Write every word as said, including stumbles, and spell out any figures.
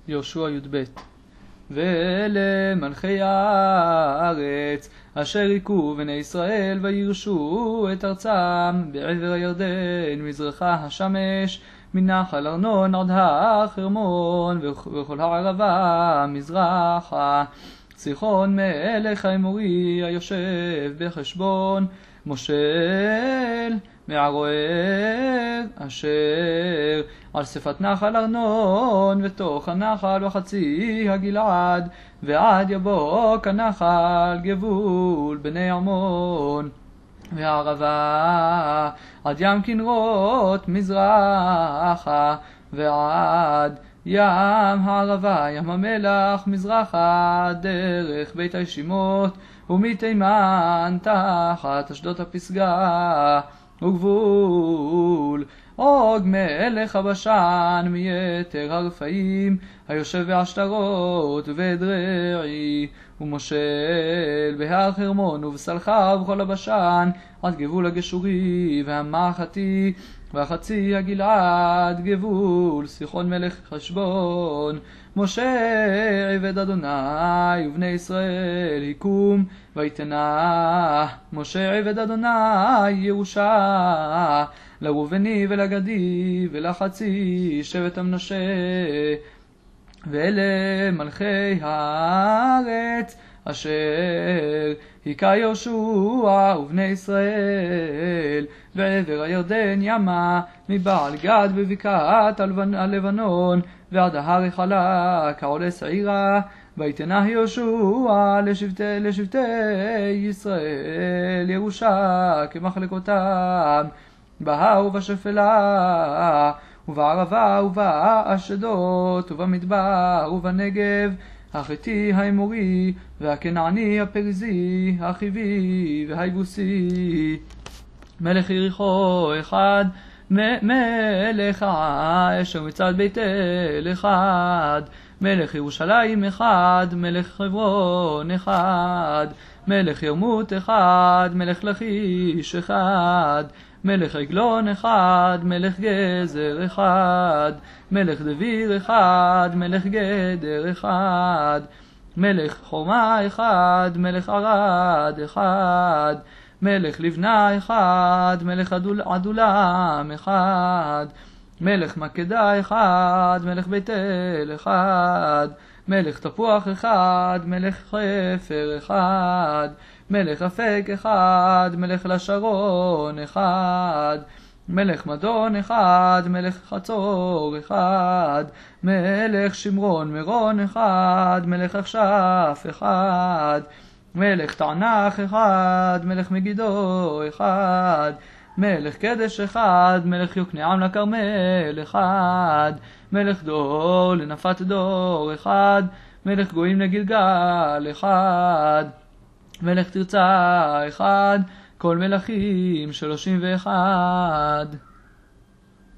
יהושע י"ב. ואלה מלכי הארץ אשר היכו בני ישראל וירשו את ארצם בעבר הירדן מזרחה השמש מנחל ארנון עד הר חרמון וכל הערבה מזרחה, סיחון מלך האמורי היושב בחשבון, מושל מערוער אשר על שפת נחל ארנון ותוך הנחל וחצי הגלעד ועד יבוק הנחל גבול בני עמון, והערבה עד ים כנרות מזרחה ועד ים הערבה ים המלח מזרחה דרך בית הישימות ומתימן תחת אשדות הפסגה וגבול עוג מלך הבשן מיתר הרפאים היושב בעשתרות ובאדרעי ומושל בהר חרמון ובסלחה ובכל הבשן עד גבול הגשורי והמחתי והחצי הגלעד גבול סיחון מלך חשבון, משה עבד אדוני ובני ישראל יקום ויתנה משה עבד אדוני ירושה לראובני ולגדי ולחצי שבט המנשה. ואלה מלכי הארץ אשר היכה יהושע ובני ישראל בעבר הירדן ימה מבעל גד בבקעת הלבנון ועד ההר החלק העולה שעירה, ויתנה יהושע לשבטי, לשבטי ישראל ירושה כמחלקותם בהר ובשפלה ובערבה ובאשדות ובמדבר ובנגב, החיתי האמורי והכנעני הפריזי החיבי והיבוסי. מלך יריחו אחד, מלך האש ומצד בית אל אחד, מלך ירושלים אחד, מלך חברון אחד, מלך ירמות אחד, מלך לכיש אחד, מלך עגלון אחד, מלך גזר אחד, מלך דביר אחד, מלך גדר אחד, מלך חורמה אחד, מלך ערד אחד, מלך לבנה אחד, מלך עדול, עדולם אחד, מלך מקדה אחד, מלך בית אל אחד, מלך תפוח אחד, מלך חפר אחד, מלך אפק אחד, מלך לשרון אחד, מלך מדון אחד, מלך חצור אחד, מלך שמרון מרון אחד, מלך אכשף אחד, מלך תענך אחד, מלך מגידו אחד, מלך קדש אחד, מלך יוקנעם לכרמל אחד, מלך דור לנפת דור אחד, מלך גויים לגלגל אחד, מלך תרצה אחד, כל מלכים שלושים ואחד.